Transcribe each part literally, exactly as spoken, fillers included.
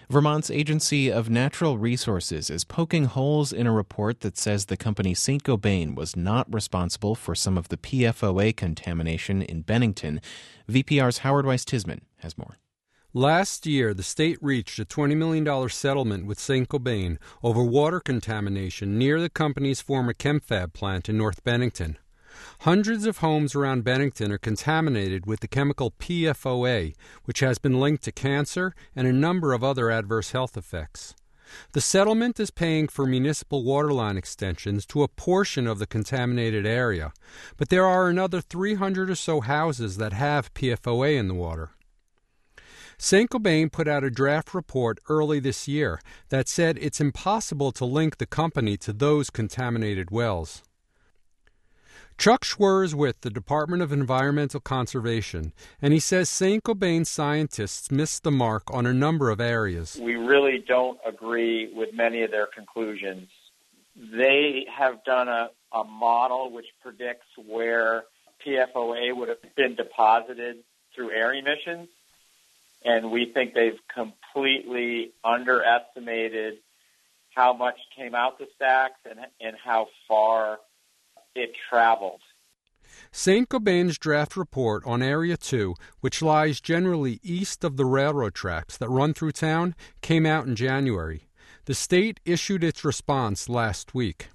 Vermont's Agency of Natural Resources is poking holes in a report that says the company Saint-Gobain was not responsible for some of the P F O A contamination in Bennington. V P R's Howard Weiss-Tisman has more. Last year, the state reached a twenty million dollars settlement with Saint-Gobain over water contamination near the company's former ChemFab plant in North Bennington. Hundreds of homes around Bennington are contaminated with the chemical P F O A, which has been linked to cancer and a number of other adverse health effects. The settlement is paying for municipal waterline extensions to a portion of the contaminated area, but there are another three hundred or so houses that have P F O A in the water. Saint-Gobain put out a draft report early this year that said it's impossible to link the company to those contaminated wells. Chuck Schwer is with the Department of Environmental Conservation, and he says Saint-Gobain scientists missed the mark on a number of areas. We really don't agree with many of their conclusions. They have done a, a model which predicts where P F O A would have been deposited through air emissions, and we think they've completely underestimated how much came out the stacks and, and how far it traveled. Saint-Gobain's draft report on Area two, which lies generally east of the railroad tracks that run through town, came out in January. The state issued its response last week.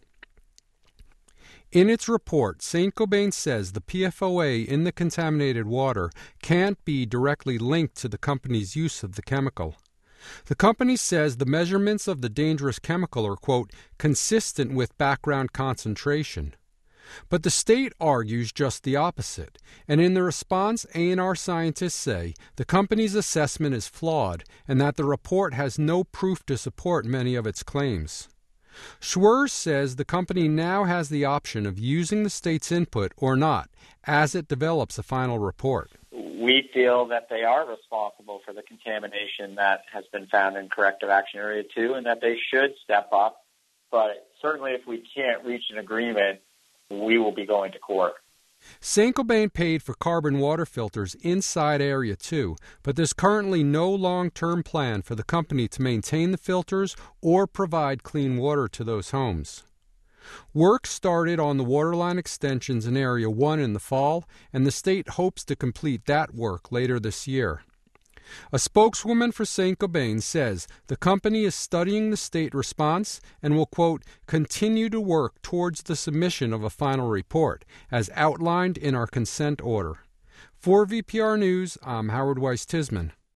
In its report, Saint-Gobain says the P F O A in the contaminated water can't be directly linked to the company's use of the chemical. The company says the measurements of the dangerous chemical are, quote, consistent with background concentration. But the state argues just the opposite, and in the response, A and R scientists say the company's assessment is flawed and that the report has no proof to support many of its claims. Schwer says the company now has the option of using the state's input or not as it develops a final report. We feel that they are responsible for the contamination that has been found in Corrective Action Area two and that they should step up. But certainly if we can't reach an agreement, we will be going to court. Saint-Gobain paid for carbon water filters inside Area two, but there's currently no long-term plan for the company to maintain the filters or provide clean water to those homes. Work started on the waterline extensions in Area one in the fall, and the state hopes to complete that work later this year. A spokeswoman for Saint-Gobain says the company is studying the state response and will, quote, continue to work towards the submission of a final report, as outlined in our consent order. For V P R News, I'm Howard Weiss-Tisman.